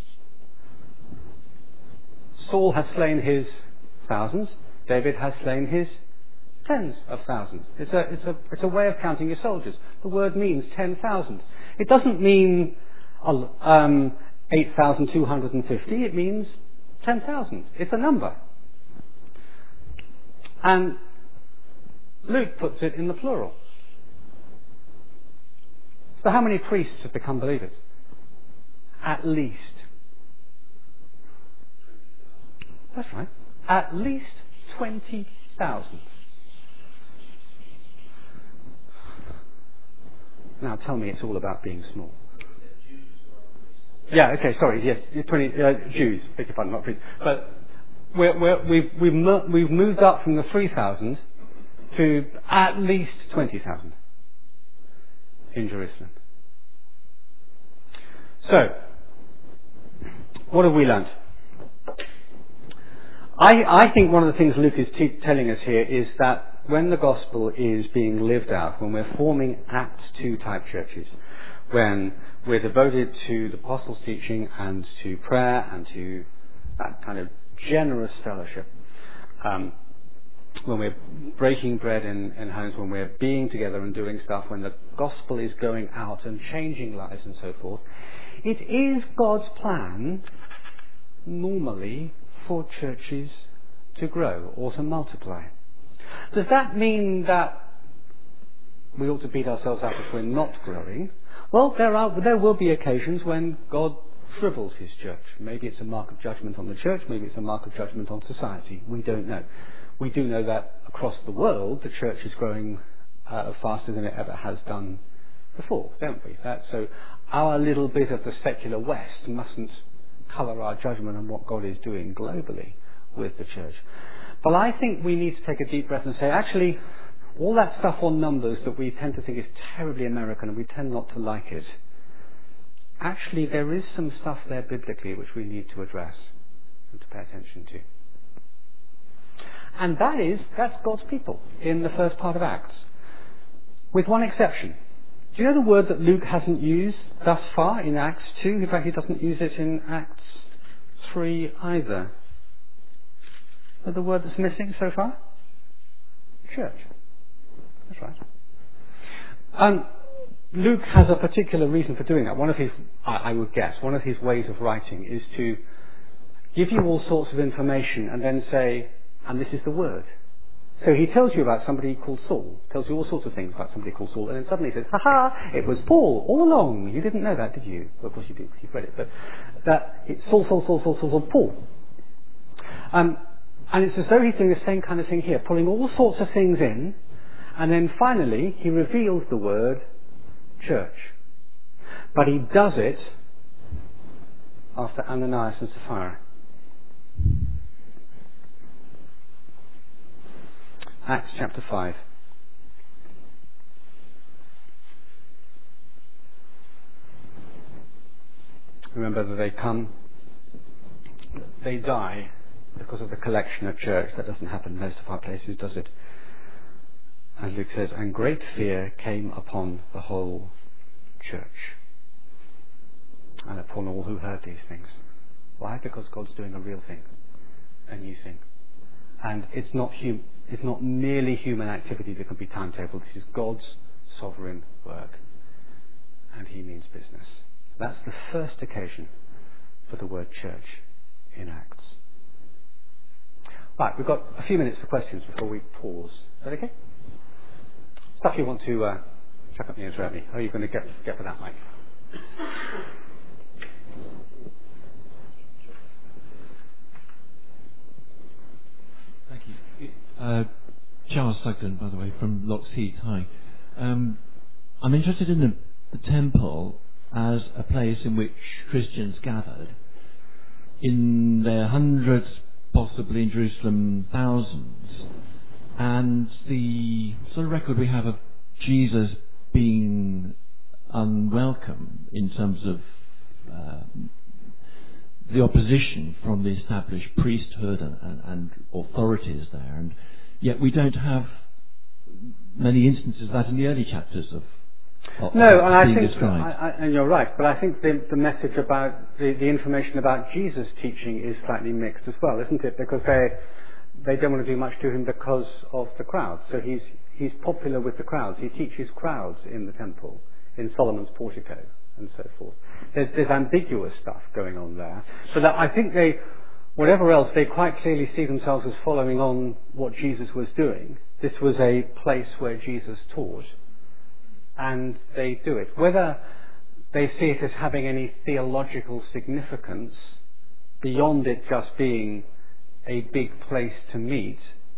Saul has slain his thousands. David has slain his tens of thousands. It's a, it's a, it's a way of counting your soldiers. The word means ten thousand. It doesn't mean um, eight thousand two hundred fifty. It means ten thousand. It's a number. And Luke puts it in the plural. So how many priests have become believers? At least. That's right. At least twenty thousand. Now tell me it's all about being small. Yeah, okay, sorry, yes, twenty uh, Jews, beg your pardon, not priests. But we're, we're, we've, we've, mo- we've moved up from the three thousand to at least twenty thousand in Jerusalem. So, what have we learned? I, I think one of the things Luke is t- telling us here is that when the gospel is being lived out, when we're forming Acts two type churches, when we're devoted to the apostles' teaching and to prayer and to that kind of generous fellowship, um, when we're breaking bread in, in homes, when we're being together and doing stuff, when the gospel is going out and changing lives and so forth, it is God's plan, normally, for churches to grow or to multiply. Does that mean that we ought to beat ourselves up if we're not growing? Well, there are, there will be occasions when God shrivels his church. Maybe it's a mark of judgment on the church, maybe it's a mark of judgment on society. We don't know. We do know that across the world, the church is growing uh, faster than it ever has done before, don't we? That, so our little bit of the secular West mustn't colour our judgment on what God is doing globally with the church. But I think we need to take a deep breath and say, actually, all that stuff on numbers that we tend to think is terribly American and we tend not to like it, actually there is some stuff there biblically which we need to address and to pay attention to. And that is, that's God's people in the first part of Acts. With one exception. Do you know the word that Luke hasn't used thus far in Acts two? In fact, he doesn't use it in Acts three either. But the word that's missing so far? Church. That's right. Um, Luke has a particular reason for doing that. One of his, I, I would guess, one of his ways of writing is to give you all sorts of information and then say, and this is the word. So he tells you about somebody called Saul, tells you all sorts of things about somebody called Saul, and then suddenly he says, ha ha, it was Paul all along. You didn't know that, did you? Well, of course you did, you've read it, but that it's Saul, Saul, Saul, Saul, Saul, Saul, Paul. Um, and it's as though he's doing the same kind of thing here, pulling all sorts of things in, and then finally he reveals the word church. But he does it after Ananias and Sapphira. Acts chapter five. Remember that they come, they die because of the collection at church. That doesn't happen in most of our places, does it? And Luke says, and great fear came upon the whole church and upon all who heard these things. Why? Because God's doing a real thing, a new thing. And it's not hum- it's not merely human activity that can be timetabled. This is God's sovereign work, and he means business. That's the first occasion for the word church in Acts. Right, we've got a few minutes for questions before we pause. Is that okay? Stuff you want to uh, chuck up the answer at me. How are you going to get get for that, Mike? Thank you. Uh, Charles Sugden, by the way, from Loxheath. Hi. Um, I'm interested in the, the temple as a place in which Christians gathered. In their hundreds, possibly in Jerusalem, thousands. And the sort of record we have of Jesus being unwelcome in terms of uh, the opposition from the established priesthood and, and, and authorities there, and yet we don't have many instances of that in the early chapters of, of no, and I think, described. I, I, and you're right, but I think the, the message about the, the information about Jesus' teaching is slightly mixed as well, isn't it? Because they they don't want to do much to him because of the crowd. So he's he's popular with the crowds. He teaches crowds in the temple, in Solomon's portico, and so forth. There's, there's ambiguous stuff going on there. So that I think they, whatever else, they quite clearly see themselves as following on what Jesus was doing. This was a place where Jesus taught, and they do it. Whether they see it as having any theological significance beyond it just being a big place to meet,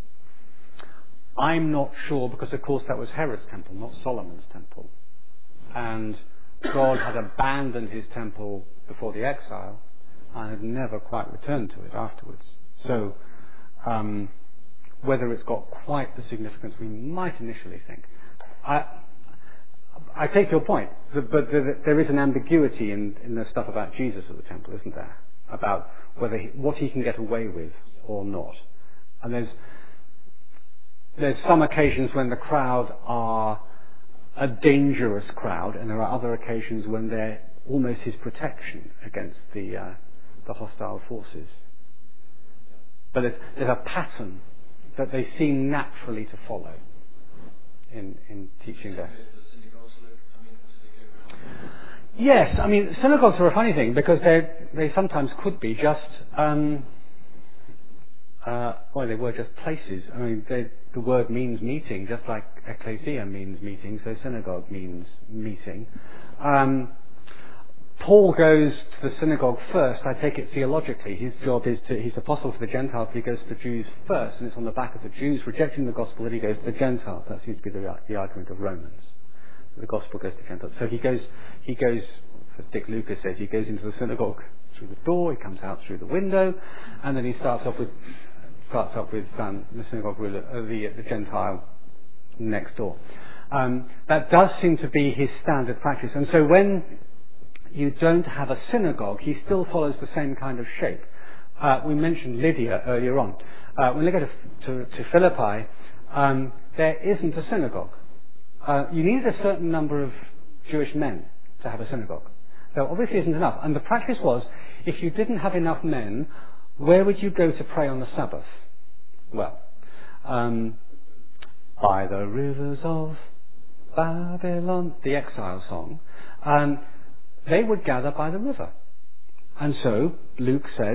I'm not sure, because of course that was Herod's temple, not Solomon's temple. And God had abandoned his temple before the exile and had never quite returned to it afterwards. So um, whether it's got quite the significance we might initially think. I I take your point, but there is an ambiguity in, in the stuff about Jesus at the temple, isn't there? About whether he, what he can get away with or not. And there's there's some occasions when the crowd are a dangerous crowd, and there are other occasions when they're almost his protection against the uh, the hostile forces. But there's, there's a pattern that they seem naturally to follow in in teaching this. Yes, I mean synagogues are a funny thing because they they sometimes could be just um, uh, well they were just places. I mean they, the word means meeting, just like ecclesia means meeting, so synagogue means meeting. Um, Paul goes to the synagogue first. I take it theologically. His job is to, he's apostle to the Gentiles, he goes to the Jews first, and it's on the back of the Jews rejecting the gospel that he goes to the Gentiles. That seems to be the, the argument of Romans. The gospel goes to Gentiles. So he goes, he goes, as Dick Lucas says, he goes into the synagogue through the door, he comes out through the window, and then he starts off with, starts off with um, the synagogue ruler, uh, the, the Gentile next door. Um, that does seem to be his standard practice. And so when you don't have a synagogue, he still follows the same kind of shape. Uh, we mentioned Lydia earlier on. Uh, when they go to, to, to Philippi, um, there isn't a synagogue. Uh, you need a certain number of Jewish men to have a synagogue. So obviously isn't enough. And the practice was, if you didn't have enough men, where would you go to pray on the Sabbath? Well, um, by the rivers of Babylon, the exile song, um, they would gather by the river. And so, Luke says,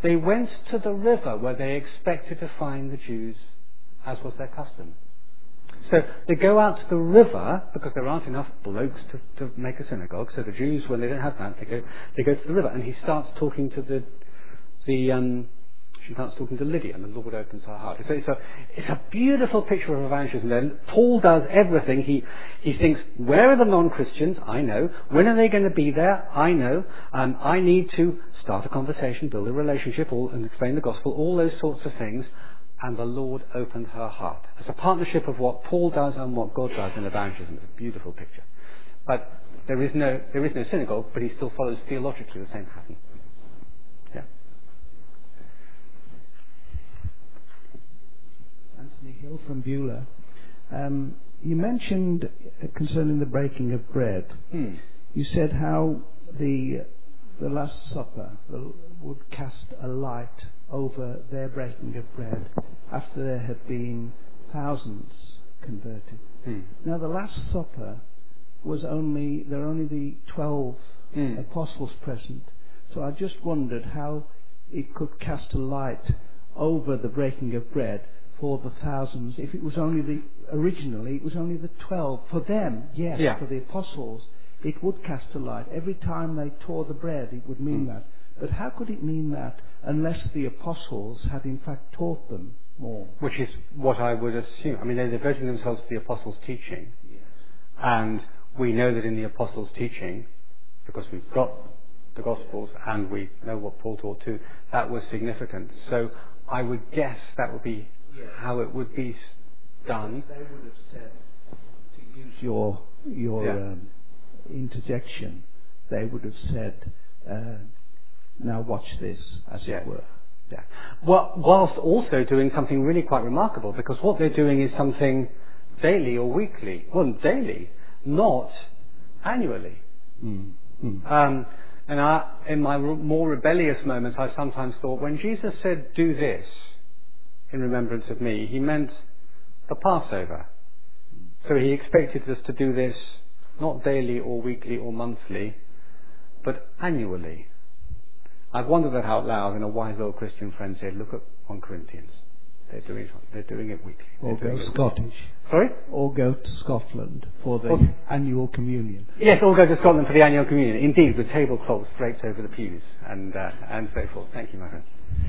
They went to the river where they expected to find the Jews, as was their custom. So they go out to the river because there aren't enough blokes to, to make a synagogue. So the Jews, when they don't have that, they go they go to the river, and he starts talking to the the um, she starts talking to Lydia, and the Lord opens her heart. So it's a it's a beautiful picture of evangelism. Then Paul does everything. He he thinks, where are the non-Christians? I know. When are they going to be there? I know. Um, I need to start a conversation, build a relationship, all, and explain the gospel. All those sorts of things. And the Lord opened her heart. It's a partnership of what Paul does and what God does in evangelism. It's a beautiful picture. But there is no there is no synagogue, but he still follows theologically the same pattern. Yeah. Anthony Hill from Beulah. Um, you mentioned uh, concerning the breaking of bread. Hmm. You said how the the Last Supper would cast a light over their breaking of bread after there had been thousands converted. Hmm. Now the Last Supper was only, there were only the twelve hmm. apostles present. So I just wondered how it could cast a light over the breaking of bread for the thousands if it was only the, originally it was only the twelve. For them, yes, yeah. for the apostles, it would cast a light. Every time they tore the bread, it would mean hmm. that. But how could it mean that unless the apostles had in fact taught them more? Which is what I would assume. I mean, they're devoting themselves to the apostles' teaching. Yes. And we know that in the apostles' teaching, because we've got the Gospels and we know what Paul taught too, that was significant. So I would guess that would be yes. how it would be done. They would have said, to use your, your yeah. um, interjection, they would have said, uh, now watch this, as yeah. it were. Yeah. Well, whilst also doing something really quite remarkable, because what they're doing is something daily or weekly. Well, daily, not annually. Mm. Mm. Um, and I, in my re- more rebellious moments, I sometimes thought, when Jesus said, do this in remembrance of me, he meant the Passover. So he expected us to do this not daily or weekly or monthly, but annually. I've wondered that out loud, and a wise old Christian friend said, look at First Corinthians. They're doing it, they're doing it weekly. Or They're go doing it Scottish. weekly. Sorry? Or go to Scotland for the Or, annual communion. yes, or go to Scotland for the annual communion. Indeed, with tablecloths draped over the pews and uh, and so forth. Thank you, my friend.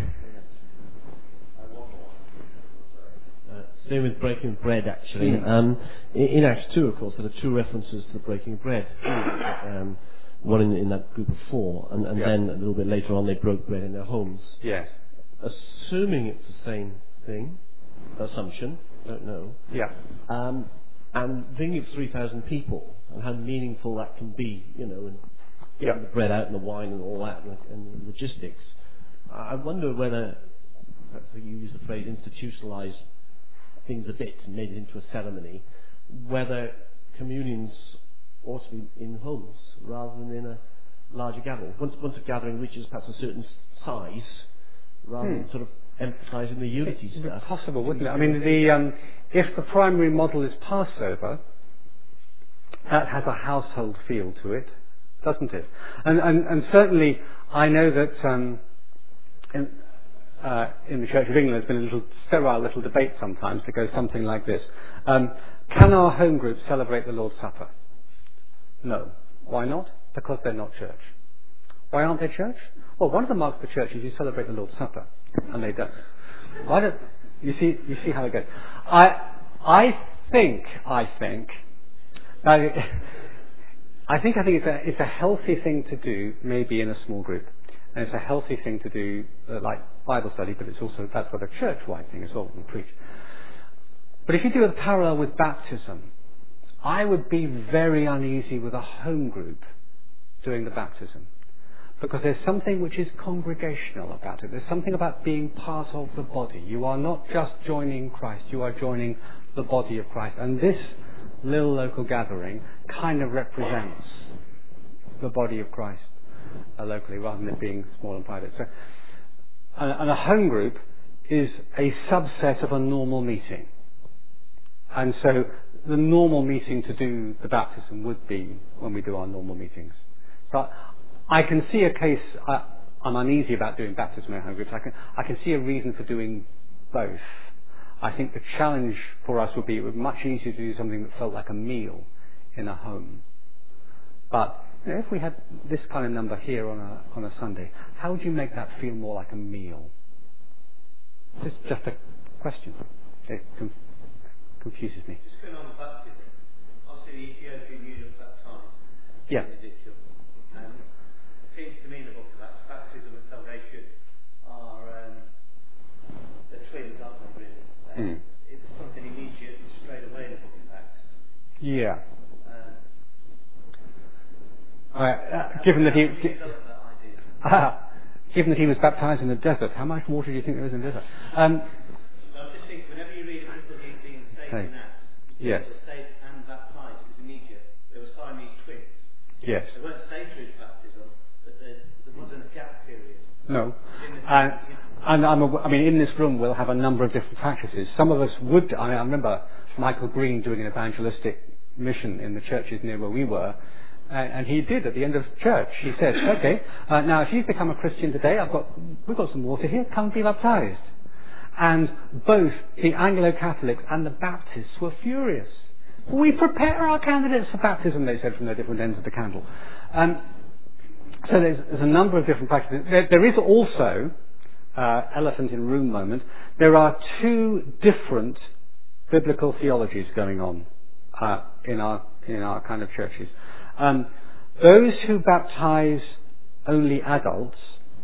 Uh, same with breaking bread, actually. Mm. Um, in, in Acts two, of course, there are two references to the breaking of bread. um, one in, in that group of four, and, and Yeah. then a little bit later on they broke bread in their homes. Yes. Assuming it's the same thing, assumption, don't know. Yeah. Um, and thinking of three thousand people and how meaningful that can be, you know, and getting Yeah. the bread out and the wine and all that, and, and the logistics. I wonder whether, perhaps you use the phrase institutionalise things a bit and made it into a ceremony, whether communions ought to be in homes rather than in a larger gathering. Once, once a gathering reaches perhaps a certain size, rather Hmm. than sort of emphasising the unity It's stuff. possible, wouldn't it? I mean, the um, if the primary model is Passover, that has a household feel to it, doesn't it? And and, and certainly, I know that um, in, uh, in the Church of England, there's been a little sterile little debate sometimes that goes something like this: um, can our home groups celebrate the Lord's Supper? No. Why not? Because they're not church. Why aren't they church? Well, one of the marks of the church is you celebrate the Lord's Supper, and they don't. Why don't you see? You see how it goes. I I think I think I, I think I think it's a it's a healthy thing to do, maybe in a small group, and it's a healthy thing to do, uh, like Bible study. But it's also that's what a church-wide thing as well, we preach. But if you do a parallel with baptism, I would be very uneasy with a home group doing the baptism, because there's something which is congregational about it. There's something about being part of the body. You are not just joining Christ, you are joining the body of Christ. And this little local gathering kind of represents the body of Christ uh, locally, rather than it being small and private. So, and, and a home group is a subset of a normal meeting. And so the normal meeting to do the baptism would be when we do our normal meetings. So I can see a case, I, I'm uneasy about doing baptism in home groups. I can, I can see a reason for doing both. I think the challenge for us would be it would be much easier to do something that felt like a meal in a home. But you know, if we had this kind of number here on a on a Sunday, how would you make that feel more like a meal? This is just a question. It com- confuses me. Just going on baptism. Obviously, the Ethiopian eunuch baptized. Yeah. Ezekiel. Um, it seems to me in the book of Acts, baptism and salvation are um, the twins, aren't they? Really. Um, Mm. It's something immediate and straight away in the book of Acts. Yeah. Um, Uh, uh, given that he, gi- develop that idea. ah, given that he was baptized in the desert, how much water do you think there is in the desert? Um, So I just think whenever you read of people being being saved Hey. in Acts, Yes. they were saved and baptized. It was immediate. They were Siamese twins. yes. They weren't saved through baptism, but there, there wasn't a gap period. No. In the And, and I'm aw- I mean, in this room we'll have a number of different practices. Some of us would, I, mean, I remember Michael Green doing an evangelistic mission in the churches near where we were, and, and he did at the end of church. He said, okay, uh, now if you've become a Christian today, I've got, we've got some water here, come be baptized. And both the Anglo-Catholics and the Baptists were furious. We prepare our candidates for baptism, they said from the different ends of the candle. Um, so there's, there's a number of different practices. There, there is also, uh, elephant in room moment, there are two different biblical theologies going on uh, in our in our kind of churches. Um, those who baptize only adults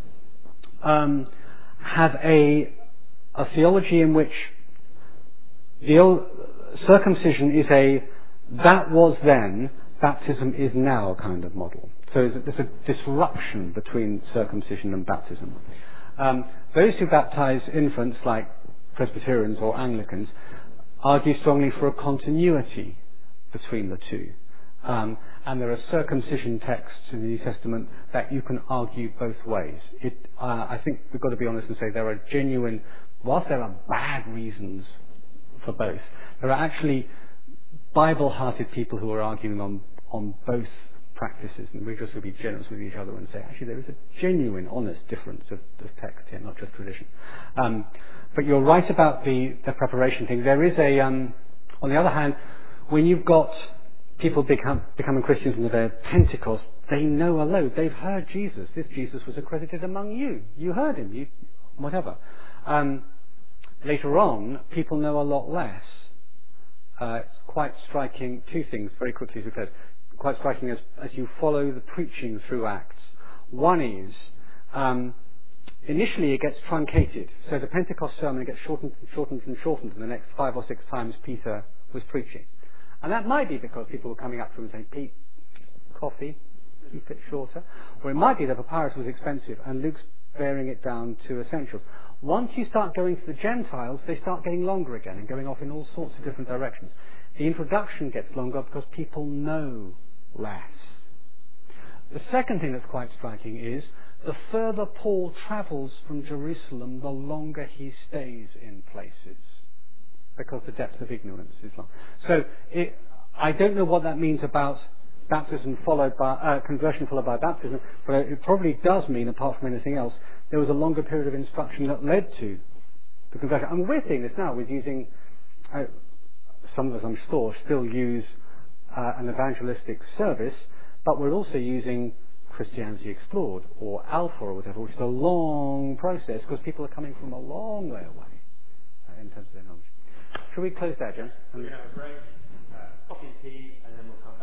um, have a a theology in which the old, circumcision is a that was then, baptism is now kind of model. So there's a disruption between circumcision and baptism. Um, those who baptize infants, like Presbyterians or Anglicans, argue strongly for a continuity between the two. Um, and there are circumcision texts in the New Testament that you can argue both ways. It, uh, I think we've got to be honest and say there are genuine, whilst there are bad reasons for both, there are actually Bible-hearted people who are arguing on, on both practices, and we just will be generous with each other and say, actually, there is a genuine, honest difference of, of text here, not just tradition. Um, but you're right about the, the preparation thing. There is a, um, on the other hand, when you've got people become, becoming Christians in the day of Pentecost, they know a load. They've heard Jesus. This Jesus was accredited among you. You heard him. You, whatever. Um, later on, people know a lot less. Uh, it's quite striking. Two things very quickly, as we said. Quite striking as, as you follow the preaching through Acts. One is, um, initially it gets truncated. So the Pentecost sermon gets shortened and shortened and shortened in the next five or six times Peter was preaching. And that might be because people were coming up to him and saying, Pete, coffee, keep it shorter. Or it might be that papyrus was expensive and Luke's bearing it down to essentials. Once you start going to the Gentiles, they start getting longer again and going off in all sorts of different directions. The introduction gets longer because people know less. The second thing that's quite striking is the further Paul travels from Jerusalem, the longer he stays in places, because the depth of ignorance is long. So it, I don't know what that means about baptism followed by uh, conversion followed by baptism, but it probably does mean, apart from anything else, there was a longer period of instruction that led to the conversion. And we're seeing this now with using. Uh, some of us, I'm sure, still use uh, an evangelistic service, but we're also using Christianity Explored or Alpha or whatever, which is a long process because people are coming from a long way away uh, in terms of their knowledge. Shall we close there, James? We have a break, uh, coffee and tea, and then we'll come back.